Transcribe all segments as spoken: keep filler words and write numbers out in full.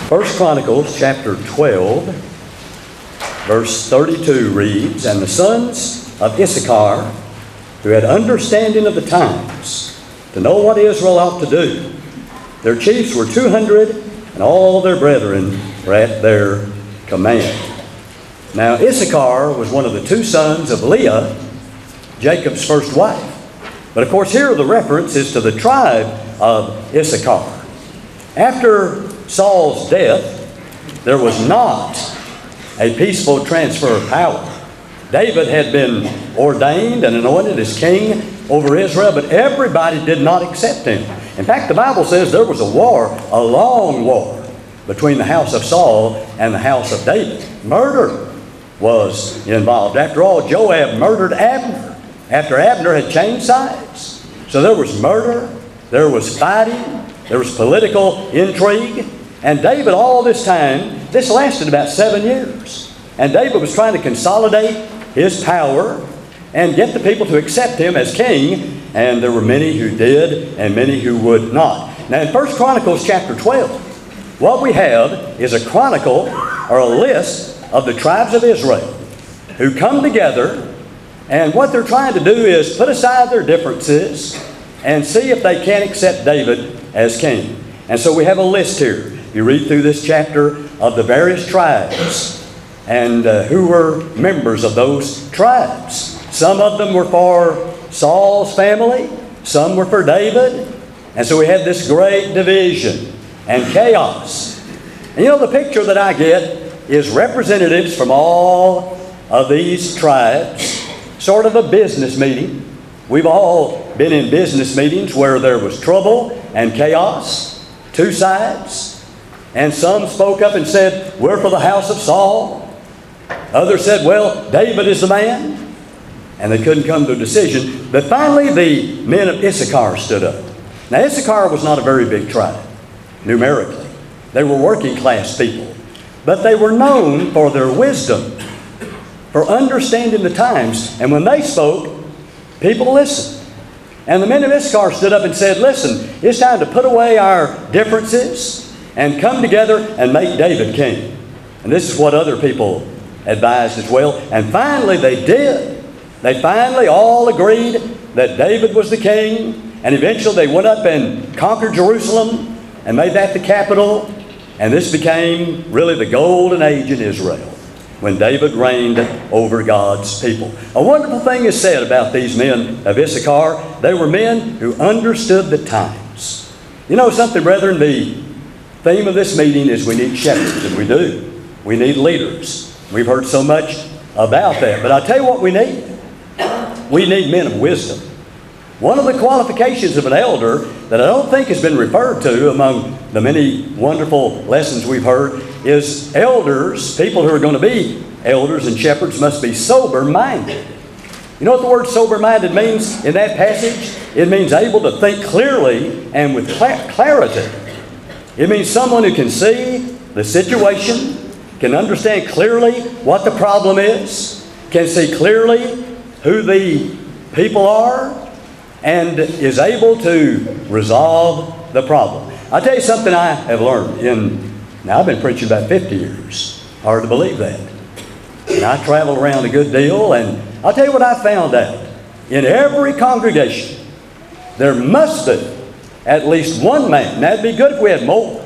First Chronicles chapter twelve, verse thirty-two reads, "And the sons of Issachar, who had understanding of the times, to know what Israel ought to do, their chiefs were two hundred, and all their brethren were at their command." Now Issachar was one of the two sons of Leah, Jacob's first wife. But of course here the reference is to the tribe of Issachar. After Saul's death, there was not a peaceful transfer of power. David had been ordained and anointed as king over Israel, but everybody did not accept him. In fact, the Bible says there was a war, a long war, between the house of Saul and the house of David. Murder was involved. After all, Joab murdered Abner after Abner had changed sides. So there was murder, there was fighting, there was political intrigue. And David, all this time, this lasted about seven years. And David was trying to consolidate his power and get the people to accept him as king. And there were many who did and many who would not. Now in First Chronicles chapter twelve, what we have is a chronicle or a list of the tribes of Israel who come together, and what they're trying to do is put aside their differences and see if they can accept David as king. And so we have a list here. You read through this chapter of the various tribes and uh, who were members of those tribes. Some of them were for Saul's family, some were for David, and so we had this great division and chaos. And you know, the picture that I get is representatives from all of these tribes, sort of a business meeting. We've all been in business meetings where there was trouble and chaos, two sides. And some spoke up and said, "We're for the house of Saul." Others said, "Well, David is the man." And they couldn't come to a decision. But finally the men of Issachar stood up. Now Issachar was not a very big tribe, numerically. They were working class people. But they were known for their wisdom, for understanding the times. And when they spoke, people listened. And the men of Issachar stood up and said, "Listen, it's time to put away our differences and come together and make David king." And this is what other people advised as well. And finally they did. They finally all agreed that David was the king. And eventually they went up and conquered Jerusalem and made that the capital. And this became really the golden age in Israel, when David reigned over God's people. A wonderful thing is said about these men of Issachar. They were men who understood the times. You know something, brethren? The theme of this meeting is we need shepherds, and we do. We need leaders. We've heard so much about that. But I'll tell you what we need. We need men of wisdom. One of the qualifications of an elder that I don't think has been referred to among the many wonderful lessons we've heard is elders, people who are going to be elders and shepherds, must be sober-minded. You know what the word sober-minded means in that passage? It means able to think clearly and with clarity. It means someone who can see the situation, can understand clearly what the problem is, can see clearly who the people are, and is able to resolve the problem. I'll tell you something I have learned in, now I've been preaching about fifty years. Hard to believe that. And I travel around a good deal, and I'll tell you what I found out. In every congregation, there must be at least one man. Now it'd be good if we had more.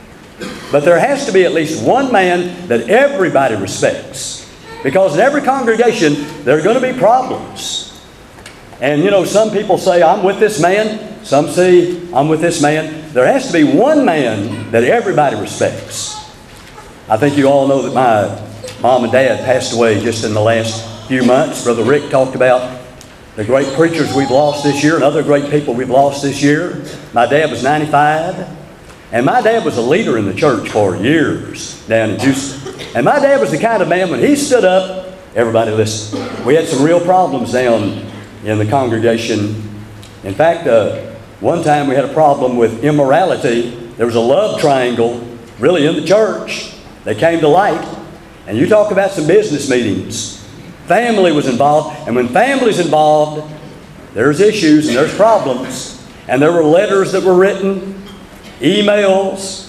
But there has to be at least one man that everybody respects. Because in every congregation, there are going to be problems. And you know, some people say, "I'm with this man." Some say, "I'm with this man." There has to be one man that everybody respects. I think you all know that my mom and dad passed away just in the last few months. Brother Rick talked about the great preachers we've lost this year and other great people we've lost this year. My dad was ninety-five. And my dad was a leader in the church for years down in Houston. And my dad was the kind of man, when he stood up, everybody listened. We had some real problems down in the congregation. In fact, uh, one time we had a problem with immorality. There was a love triangle really in the church that came to light. And you talk about some business meetings. Family was involved. And when family's involved, there's issues and there's problems. And there were letters that were written, emails,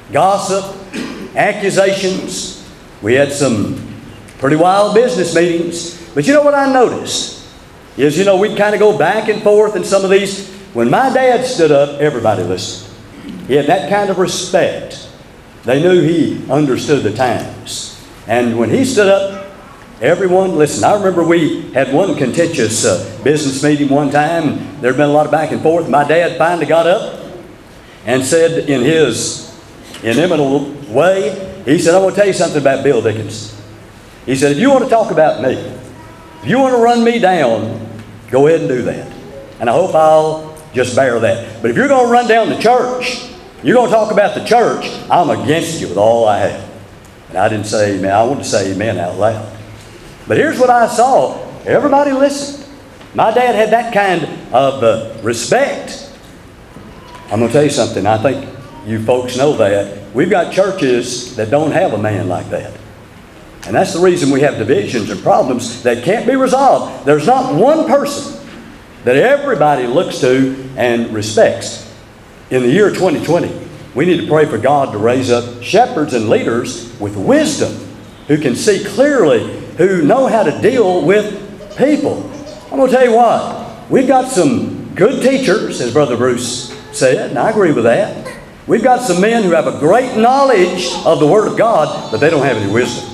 gossip, accusations. We had some pretty wild business meetings. But you know what I noticed? Is, you know, we'd kind of go back and forth in some of these. When my dad stood up, everybody listened. He had that kind of respect. They knew he understood the times. And when he stood up, everyone listened. I remember we had one contentious uh, business meeting one time, and there had been a lot of back and forth. My dad finally got up and said in his inimitable way, he said, "I want to tell you something about Bill Dickens." He said, "If you want to talk about me, if you want to run me down, go ahead and do that. And I hope I'll just bear that. But if you're going to run down the church, you're going to talk about the church, I'm against you with all I have." And I didn't say amen. I wanted to say amen out loud. But here's what I saw. Everybody listened. My dad had that kind of uh, respect. I'm going to tell you something. I think you folks know that. We've got churches that don't have a man like that. And that's the reason we have divisions and problems that can't be resolved. There's not one person that everybody looks to and respects. In the year twenty twenty, we need to pray for God to raise up shepherds and leaders with wisdom who can see clearly, who know how to deal with people. I'm going to tell you what, we've got some good teachers, as Brother Bruce said, and I agree with that. We've got some men who have a great knowledge of the Word of God, but they don't have any wisdom.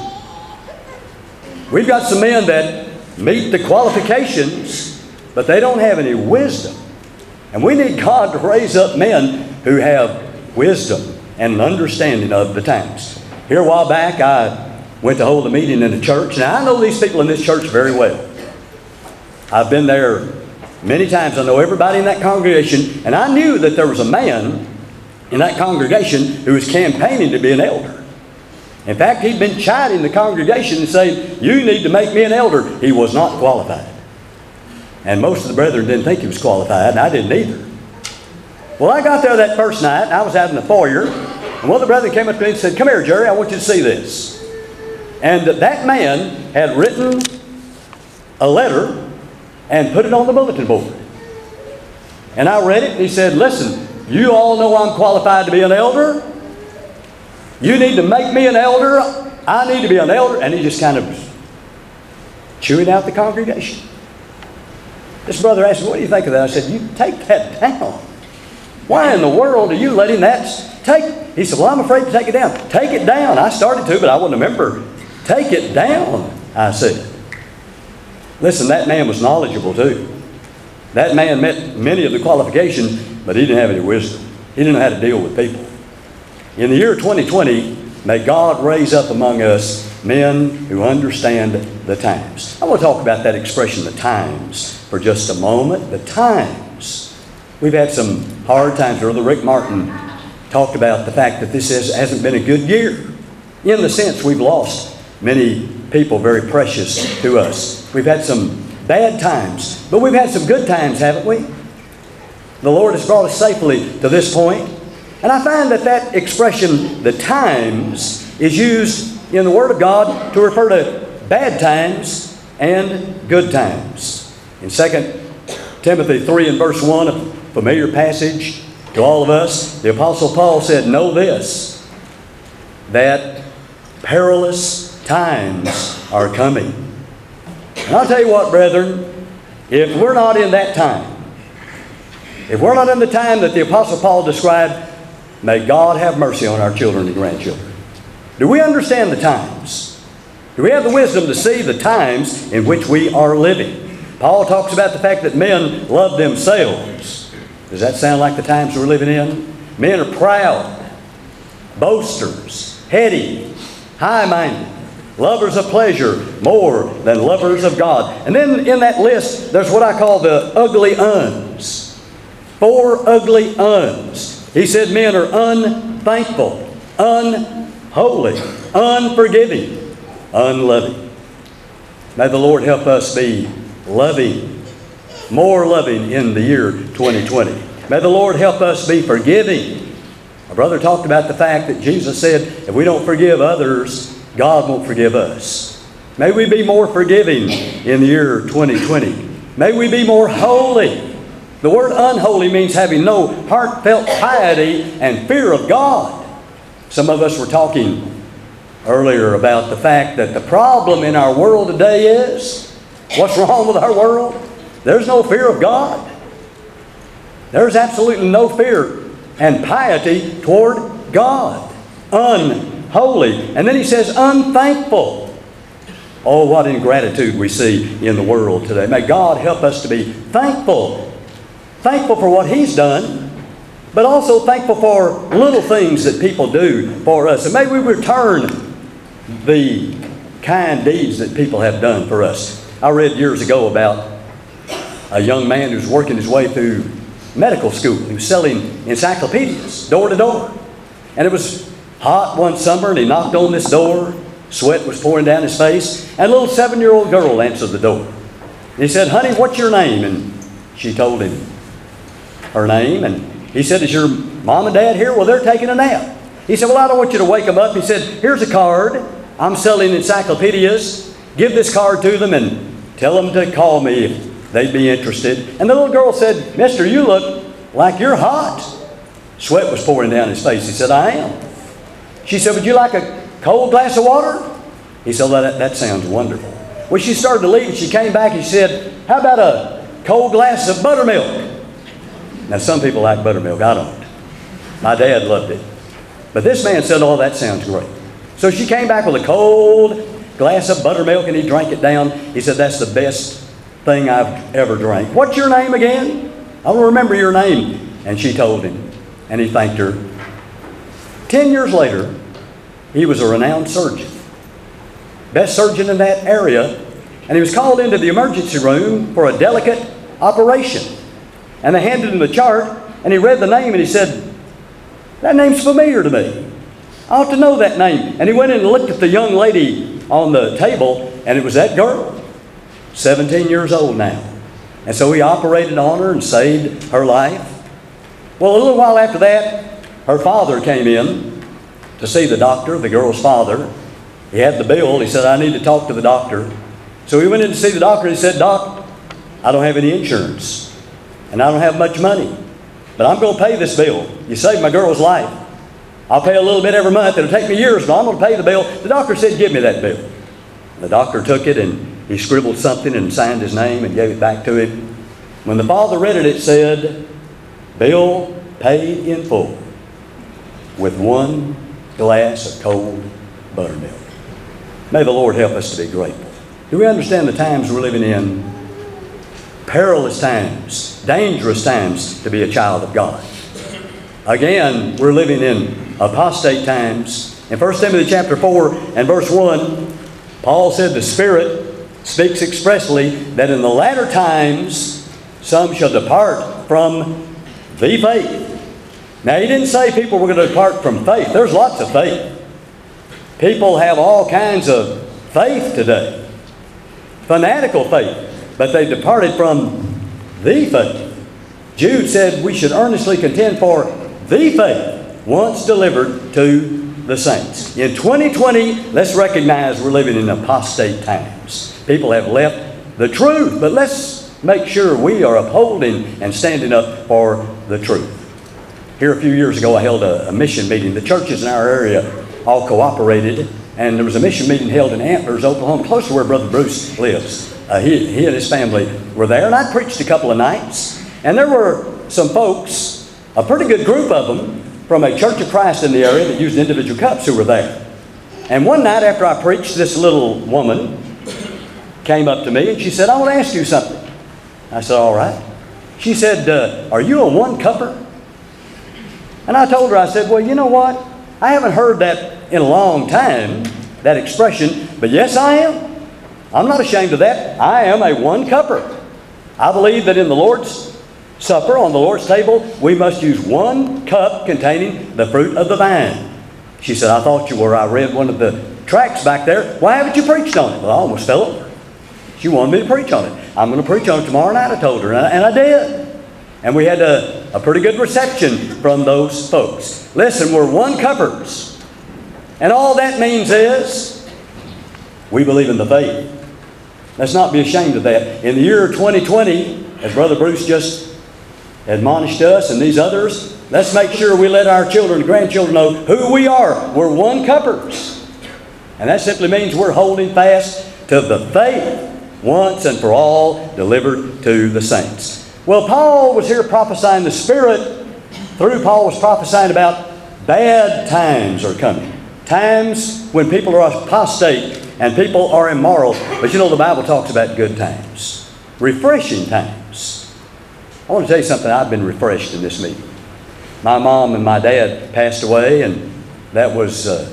We've got some men that meet the qualifications, but they don't have any wisdom. And we need God to raise up men who have wisdom and an understanding of the times. Here a while back, I went to hold a meeting in a church. Now, I know these people in this church very well. I've been there many times. I know everybody in that congregation. And I knew that there was a man in that congregation who was campaigning to be an elder. In fact, he'd been chiding the congregation and saying, "You need to make me an elder." He was not qualified. And most of the brethren didn't think he was qualified, and I didn't either. Well, I got there that first night, and I was out in the foyer, and one of the brethren came up to me and said, "Come here, Jerry, I want you to see this." And that man had written a letter and put it on the bulletin board. And I read it, and he said, "Listen, you all know I'm qualified to be an elder. You need to make me an elder. I need to be an elder." And he just kind of chewing out the congregation. This brother asked me, "What do you think of that?" I said, "You take that down. Why in the world are you letting that take?" He said, "Well, I'm afraid to take it down." "Take it down." I started to, but I wouldn't remember. "Take it down," I said. Listen, that man was knowledgeable too. That man met many of the qualifications, but he didn't have any wisdom. He didn't know how to deal with people. In the year twenty twenty, may God raise up among us men who understand the times. I want to talk about that expression, the times, for just a moment. The times. We've had some hard times. Brother Rick Martin talked about the fact that this has, hasn't been a good year. In the sense, we've lost many people very precious to us. We've had some bad times, but we've had some good times, haven't we? The Lord has brought us safely to this point. And I find that that expression, the times, is used in the Word of God to refer to bad times and good times. In Second Timothy three and verse one, a familiar passage to all of us, the Apostle Paul said, "Know this, that perilous times are coming." And I'll tell you what, brethren, if we're not in that time, if we're not in the time that the Apostle Paul described, may God have mercy on our children and grandchildren. Do we understand the times? Do we have the wisdom to see the times in which we are living? Paul talks about the fact that men love themselves. Does that sound like the times we're living in? Men are proud, boasters, heady, high-minded, lovers of pleasure more than lovers of God. And then in that list, there's what I call the ugly uns. Four ugly uns. He said men are unthankful, unholy, unforgiving, unloving. May the Lord help us be loving, more loving in the year twenty twenty. May the Lord help us be forgiving. My brother talked about the fact that Jesus said, if we don't forgive others, God won't forgive us. May we be more forgiving in the year twenty twenty. May we be more holy. The word unholy means having no heartfelt piety and fear of God. Some of us were talking earlier about the fact that the problem in our world today is, what's wrong with our world? There's no fear of God. There's absolutely no fear and piety toward God. Unholy. And then he says unthankful. Oh, what ingratitude we see in the world today. May God help us to be thankful. Thankful for what He's done, but also thankful for little things that people do for us. And may we return the kind deeds that people have done for us. I read years ago about a young man who's working his way through medical school. He was selling encyclopedias door to door. And it was hot one summer, and he knocked on this door. Sweat was pouring down his face. And a little seven-year-old girl answered the door. He said, "Honey, what's your name?" And she told him her name. And he said, "Is your mom and dad here?" "Well, they're taking a nap." He said, "Well, I don't want you to wake them up." He said, "Here's a card. I'm selling encyclopedias. Give this card to them and tell them to call me if they'd be interested." And the little girl said, "Mister, you look like you're hot." Sweat was pouring down his face. He said, "I am." She said, "Would you like a cold glass of water?" He said, "Well, that, that sounds wonderful." Well, she started to leave, and she came back and she said, "How about a cold glass of buttermilk?" Now, some people like buttermilk. I don't. My dad loved it. But this man said, "Oh, that sounds great." So she came back with a cold glass of buttermilk, and he drank it down. He said, "That's the best thing I've ever drank." "What's your name again?" "I don't remember your name." And she told him, and he thanked her. Ten years later, he was a renowned surgeon. Best surgeon in that area. And he was called into the emergency room for a delicate operation. And they handed him the chart, and he read the name, and he said, "That name's familiar to me. I ought to know that name." And he went in and looked at the young lady on the table, and it was that girl, seventeen years old now. And so he operated on her and saved her life. Well, a little while after that, her father came in to see the doctor, the girl's father. He had the bill. He said, "I need to talk to the doctor." So he went in to see the doctor, and he said, "Doc, I don't have any insurance, and I don't have much money, but I'm going to pay this bill. You saved my girl's life. I'll pay a little bit every month. It'll take me years, but I'm going to pay the bill." The doctor said, "Give me that bill." The doctor took it, and he scribbled something and signed his name and gave it back to him. When the father read it, it said, "Bill paid in full with one glass of cold buttermilk." May the Lord help us to be grateful. Do we understand the times we're living in? Perilous times, dangerous times to be a child of God. Again, we're living in apostate times. In First Timothy chapter four and verse one, Paul said the Spirit speaks expressly that in the latter times some shall depart from the faith. Now, he didn't say people were going to depart from faith. There's lots of faith. People have all kinds of faith today. Fanatical faith. But they departed from the faith. Jude said we should earnestly contend for the faith once delivered to the saints. In twenty twenty, let's recognize we're living in apostate times. People have left the truth, but let's make sure we are upholding and standing up for the truth. Here a few years ago, I held a, a mission meeting. The churches in our area all cooperated, and there was a mission meeting held in Antlers, Oklahoma, close to where Brother Bruce lives. Uh, he, he and his family were there, and I preached a couple of nights, and there were some folks, a pretty good group of them, from a Church of Christ in the area that used individual cups who were there. And one night after I preached, this little woman came up to me, and she said, "I want to ask you something." I said, "All right." She said, uh, "Are you a one-cupper?" And I told her, I said, "Well, you know what? I haven't heard that in a long time, that expression, but yes, I am. I'm not ashamed of that. I am a one-cupper. I believe that in the Lord's Supper, on the Lord's table, we must use one cup containing the fruit of the vine." She said, "I thought you were. I read one of the tracts back there. Why haven't you preached on it?" Well, I almost fell over. She wanted me to preach on it. "I'm going to preach on it tomorrow night," I told her, and I, and I did. And we had a, a pretty good reception from those folks. Listen, we're one-cuppers. And all that means is we believe in the faith. Let's not be ashamed of that. In the year twenty twenty, as Brother Bruce just admonished us and these others, let's make sure we let our children and grandchildren know who we are. We're one cuppers. And that simply means we're holding fast to the faith once and for all delivered to the saints. Well, Paul was here prophesying the Spirit. Through Paul was prophesying about bad times are coming. Times when people are apostate and people are immoral. But you know, the Bible talks about good times. Refreshing times. I want to tell you something. I've been refreshed in this meeting. My mom and my dad passed away, and that was uh,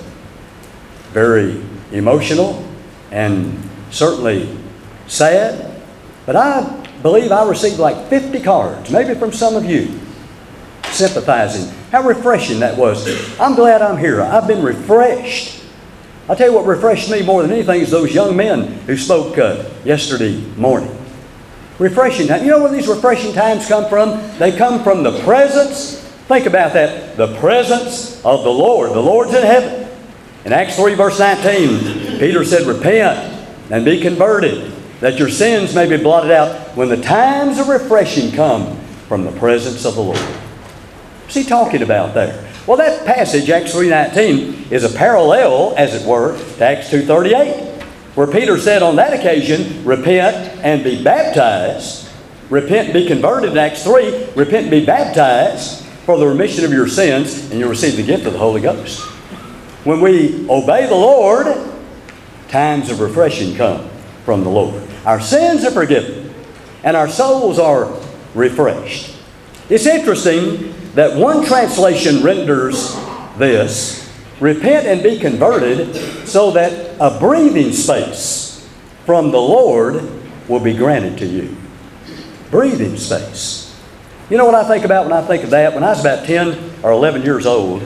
very emotional and certainly sad. But I believe I received like fifty cards, maybe from some of you, sympathizing. How refreshing that was. I'm glad I'm here. I've been refreshed. I'll tell you what refreshed me more than anything is those young men who spoke uh, yesterday morning. Refreshing time. You know where these refreshing times come from? They come from the presence. Think about that. The presence of the Lord. The Lord's in heaven. In Acts three verse nineteen, Peter said, repent and be converted, that your sins may be blotted out when the times of refreshing come from the presence of the Lord. What's he talking about there? Well, that passage, Acts three nineteen, is a parallel, as it were, to Acts two thirty-eight, where Peter said on that occasion, repent and be baptized. Repent and be converted in Acts three. Repent and be baptized for the remission of your sins, and you'll receive the gift of the Holy Ghost. When we obey the Lord, times of refreshing come from the Lord. Our sins are forgiven, and our souls are refreshed. It's interesting that one translation renders this, repent and be converted, so that a breathing space from the Lord will be granted to you. Breathing space. You know what I think about when I think of that? When I was about ten or eleven years old,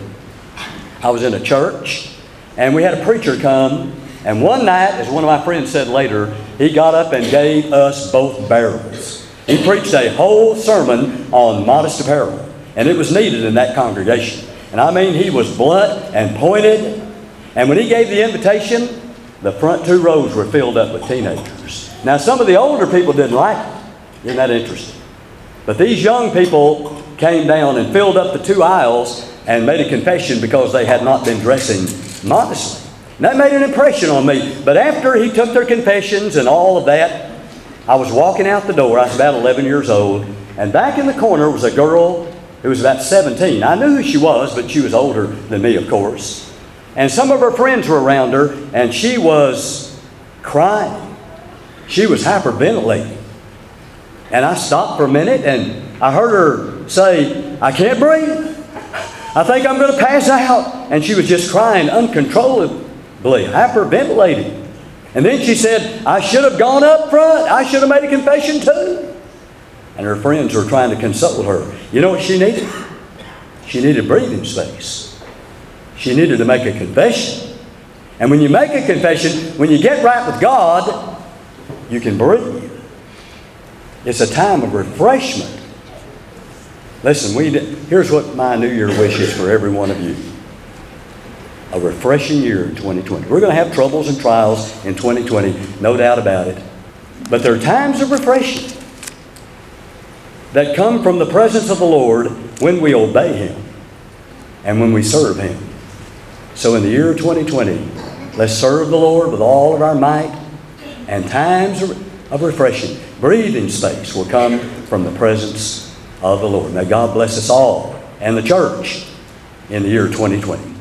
I was in a church, and we had a preacher come, and one night, as one of my friends said later, he got up and gave us both barrels. He preached a whole sermon on modest apparel, and it was needed in that congregation. And I mean, he was blunt and pointed, and when he gave the invitation, the front two rows were filled up with teenagers. Now, some of the older people didn't like it. Isn't that interesting? But these young people came down and filled up the two aisles and made a confession because they had not been dressing modestly. And that made an impression on me. But after he took their confessions and all of that, I was walking out the door. I was about eleven years old. And back in the corner was a girl who was about seventeen. I knew who she was, but she was older than me, of course. And some of her friends were around her, and she was crying. She was hyperventilating. And I stopped for a minute, and I heard her say, I can't breathe. I think I'm going to pass out. And she was just crying uncontrollably, hyperventilating. And then she said, I should have gone up front. I should have made a confession too. And her friends were trying to console her. You know what she needed? She needed breathing space. She needed to make a confession. And when you make a confession, when you get right with God, you can breathe. It's a time of refreshment. Listen, we here's what my New Year wish is for every one of you. A refreshing year in twenty twenty. We're going to have troubles and trials in twenty twenty, no doubt about it. But there are times of refreshing that come from the presence of the Lord when we obey Him and when we serve Him. So in the year twenty twenty, let's serve the Lord with all of our might, and times of refreshing, breathing space will come from the presence of the Lord. May God bless us all and the church in the year twenty twenty.